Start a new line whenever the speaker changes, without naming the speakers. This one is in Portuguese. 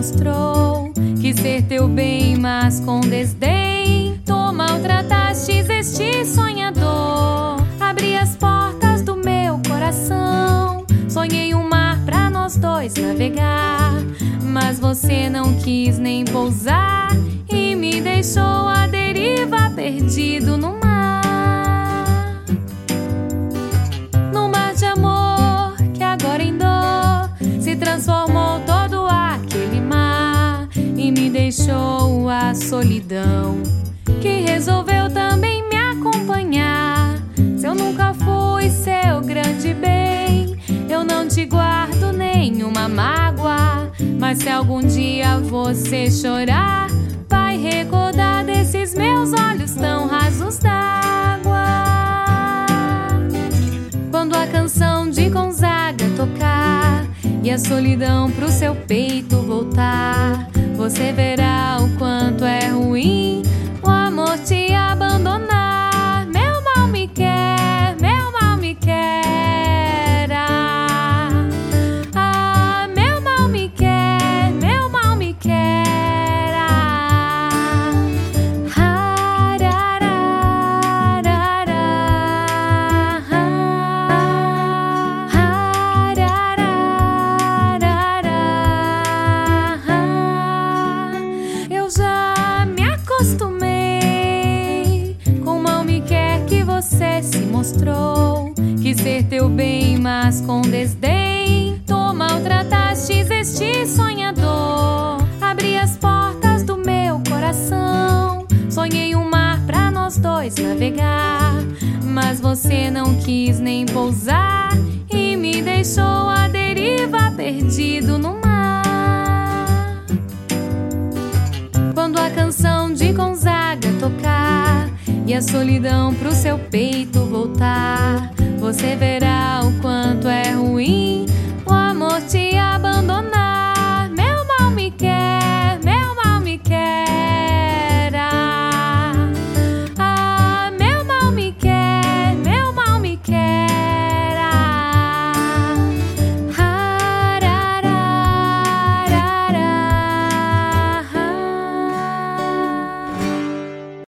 mostrou que ser teu bem, mas com desdém tu maltratastes este sonhador. Abri as portas do meu coração, sonhei um mar pra nós dois navegar, mas você não quis nem pousar e me deixou à deriva, perdido no mar. No mar de amor que agora em dor se transformou todo aquele mar e me deixou a solidão, que resolveu também me acompanhar. Se eu nunca fui seu grande bem, eu não te guardo nenhuma mágoa, mas se algum dia você chorar, vai recordar desses meus olhos tão rasos d'água. Quando a canção de Gonzaga tocar e a solidão pro seu peito voltar, você verá o quanto é ruim o amor te abandonar. Meu mal me quer, meu mal me quer. Ah, meu mal me quer, meu mal me quer. Eu já me acostumei com o mal me quer que você se mostrou, que ser teu bem, mas com desdém tu maltratastes este sonhador. Abri as portas do meu coração, sonhei um mar pra nós dois navegar, mas você não quis nem pousar e me deixou à deriva, perdido no mar. Quando a canção de Gonzaga tocar e a solidão pro seu peito voltar, você verá o quanto é ruim o amor te abandonar.